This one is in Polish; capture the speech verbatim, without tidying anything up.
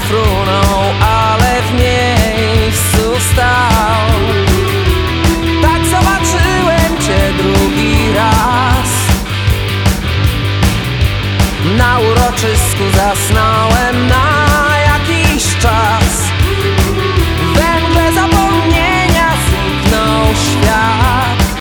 frunął, ale w miejscu stał. Tak zobaczyłem cię drugi raz na uroczysku zasnąłem.